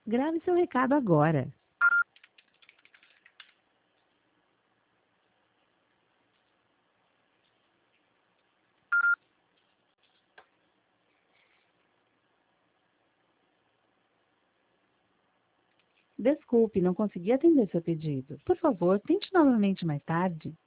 Grave seu recado agora. Desculpe, não consegui atender seu pedido. Por favor, tente novamente mais tarde.